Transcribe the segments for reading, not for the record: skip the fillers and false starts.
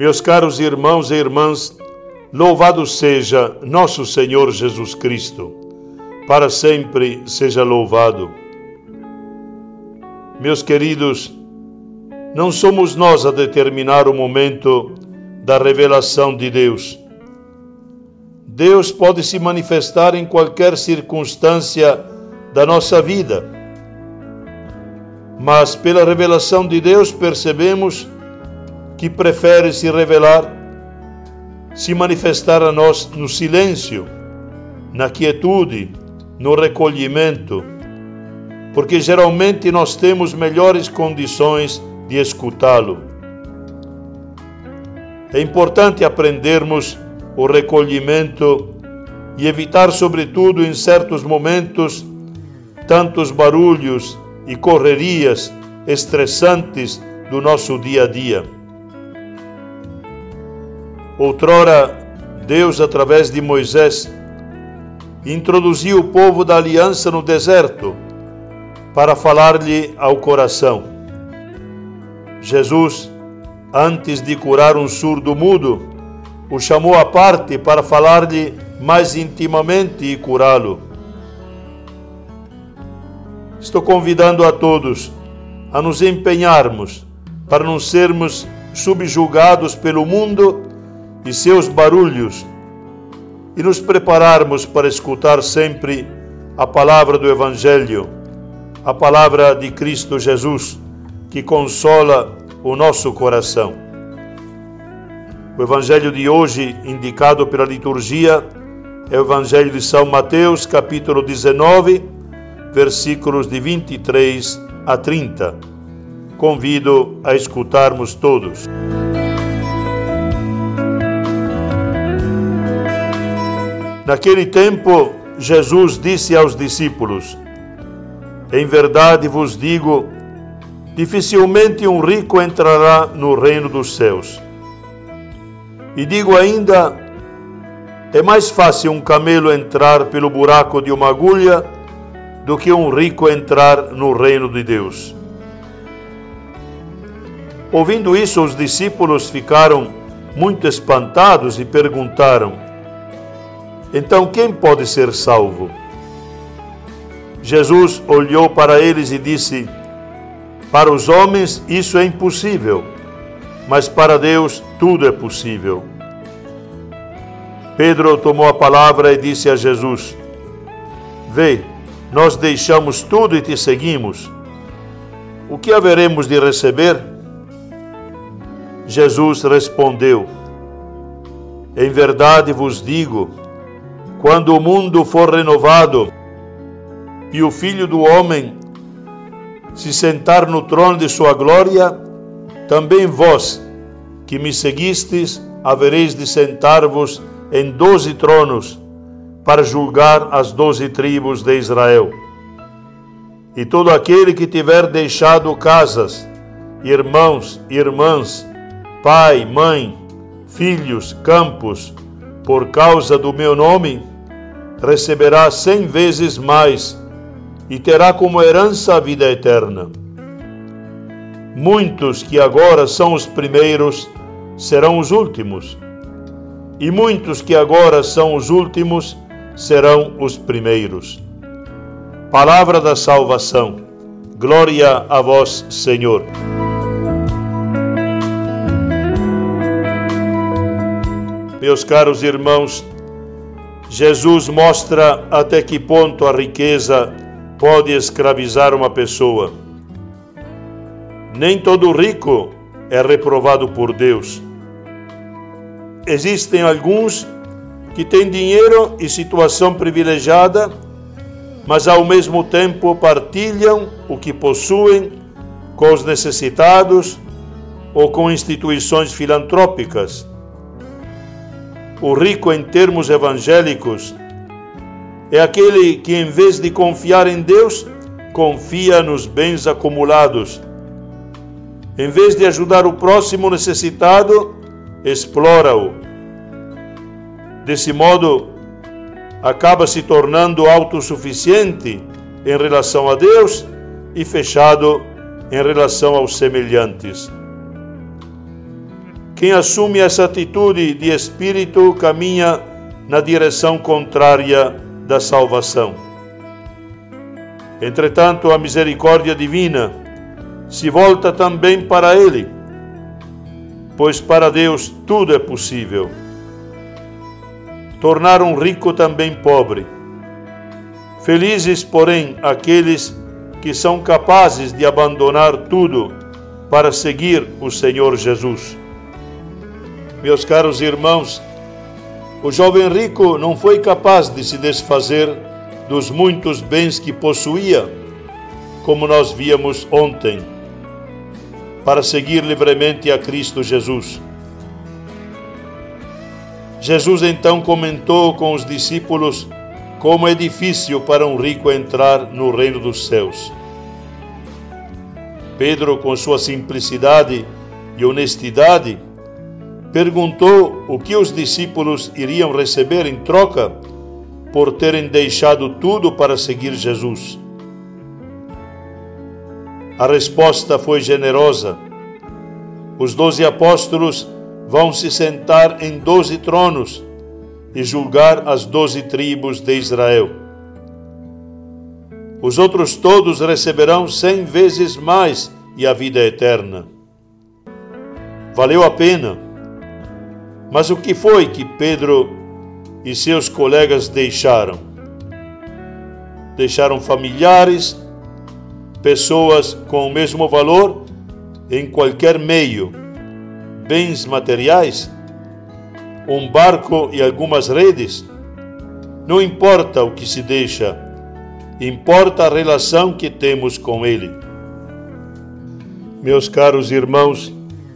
Meus caros irmãos e irmãs, louvado seja nosso Senhor Jesus Cristo, para sempre seja louvado. Meus queridos, não somos nós a determinar o momento da revelação de Deus. Deus pode se manifestar em qualquer circunstância da nossa vida, mas pela revelação de Deus percebemos que prefere se revelar, se manifestar a nós no silêncio, na quietude, no recolhimento, porque geralmente nós temos melhores condições de escutá-lo. É importante aprendermos o recolhimento e evitar, sobretudo em certos momentos, tantos barulhos e correrias estressantes do nosso dia a dia. Outrora, Deus, através de Moisés, introduziu o povo da aliança no deserto para falar-lhe ao coração. Jesus, antes de curar um surdo mudo, o chamou à parte para falar-lhe mais intimamente e curá-lo. Estou convidando a todos a nos empenharmos para não sermos subjugados pelo mundo e seus barulhos e nos prepararmos para escutar sempre a palavra do Evangelho, a palavra de Cristo Jesus, que consola o nosso coração. O Evangelho de hoje, indicado pela liturgia, é o Evangelho de São Mateus, capítulo 19, versículos de 23 a 30. Convido a escutarmos todos. Naquele tempo, Jesus disse aos discípulos: em verdade vos digo, dificilmente um rico entrará no reino dos céus. E digo ainda, é mais fácil um camelo entrar pelo buraco de uma agulha do que um rico entrar no reino de Deus. Ouvindo isso, os discípulos ficaram muito espantados e perguntaram: então quem pode ser salvo? Jesus olhou para eles e disse: para os homens isso é impossível, mas para Deus tudo é possível. Pedro tomou a palavra e disse a Jesus: vê, nós deixamos tudo e te seguimos. O que haveremos de receber? Jesus respondeu: em verdade vos digo, quando o mundo for renovado e o Filho do Homem se sentar no trono de sua glória, também vós, que me seguistes, havereis de sentar-vos em 12 tronos, para julgar as 12 tribos de Israel. E todo aquele que tiver deixado casas, irmãos, irmãs, pai, mãe, filhos, campos, por causa do meu nome, receberá 100 vezes mais e terá como herança a vida eterna. Muitos que agora são os primeiros serão os últimos, e muitos que agora são os últimos serão os primeiros. Palavra da salvação. Glória a vós, Senhor. Meus caros irmãos, Jesus mostra até que ponto a riqueza pode escravizar uma pessoa. Nem todo rico é reprovado por Deus. Existem alguns que têm dinheiro e situação privilegiada, mas ao mesmo tempo partilham o que possuem com os necessitados ou com instituições filantrópicas. O rico, em termos evangélicos, é aquele que, em vez de confiar em Deus, confia nos bens acumulados. Em vez de ajudar o próximo necessitado, explora-o. Desse modo, acaba se tornando autossuficiente em relação a Deus e fechado em relação aos semelhantes. Quem assume essa atitude de espírito caminha na direção contrária da salvação. Entretanto, a misericórdia divina se volta também para ele, pois para Deus tudo é possível. Tornar um rico também pobre. Felizes, porém, aqueles que são capazes de abandonar tudo para seguir o Senhor Jesus. Meus caros irmãos, o jovem rico não foi capaz de se desfazer dos muitos bens que possuía, como nós víamos ontem, para seguir livremente a Cristo Jesus. Jesus então comentou com os discípulos como é difícil para um rico entrar no reino dos céus. Pedro, com sua simplicidade e honestidade, perguntou o que os discípulos iriam receber em troca por terem deixado tudo para seguir Jesus. A resposta foi generosa. Os 12 apóstolos vão se sentar em 12 tronos e julgar as 12 tribos de Israel. Os outros todos receberão 100 vezes mais e a vida eterna. Valeu a pena. Mas o que foi que Pedro e seus colegas deixaram? Deixaram familiares, pessoas com o mesmo valor em qualquer meio, bens materiais, um barco e algumas redes. Não importa o que se deixa, importa a relação que temos com Ele. Meus caros irmãos,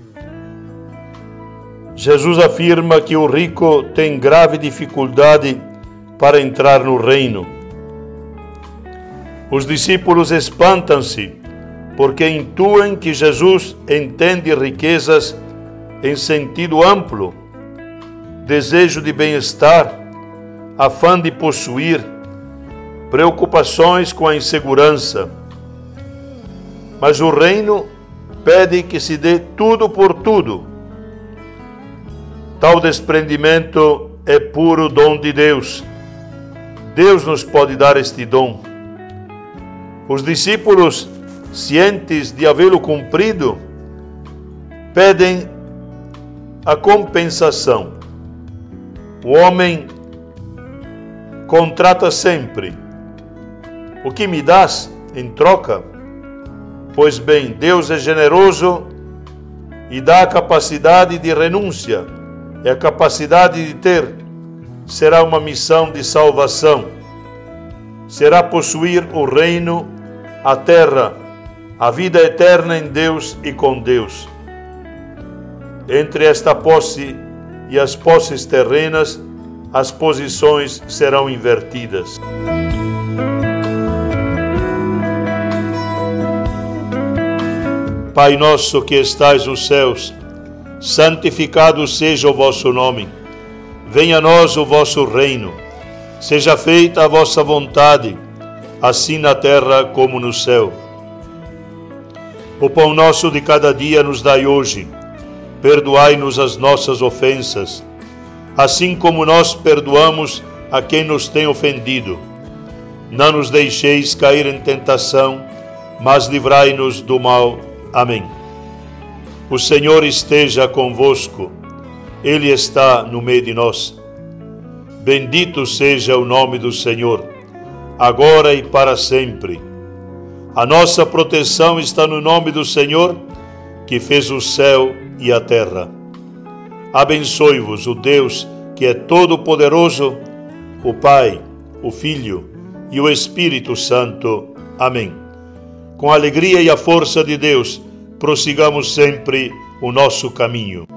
Jesus afirma que o rico tem grave dificuldade para entrar no reino. Os discípulos espantam-se porque intuem que Jesus entende riquezas em sentido amplo, desejo de bem-estar, afã de possuir, preocupações com a insegurança. Mas o reino pede que se dê tudo por tudo. Tal desprendimento é puro dom de Deus. Deus nos pode dar este dom. Os discípulos, cientes de havê-lo cumprido, pedem a compensação. O homem contrata sempre. O que me dás em troca? Pois bem, Deus é generoso e dá a capacidade de renúncia, e a capacidade de ter. Será uma missão de salvação. Será possuir o reino, a terra, a vida eterna em Deus e com Deus. Entre esta posse e as posses terrenas, as posições serão invertidas. Pai nosso que estais nos céus, santificado seja o vosso nome. Venha a nós o vosso reino. Seja feita a vossa vontade, assim na terra como no céu. O pão nosso de cada dia nos dai hoje. Perdoai-nos as nossas ofensas, assim como nós perdoamos a quem nos tem ofendido. Não nos deixeis cair em tentação, mas livrai-nos do mal. Amém. O Senhor esteja convosco. Ele está no meio de nós. Bendito seja o nome do Senhor, agora e para sempre. A nossa proteção está no nome do Senhor, que fez o céu e a terra. Abençoe-vos o Deus que é todo-poderoso, o Pai, o Filho e o Espírito Santo. Amém. Com a alegria e a força de Deus, prossigamos sempre o nosso caminho.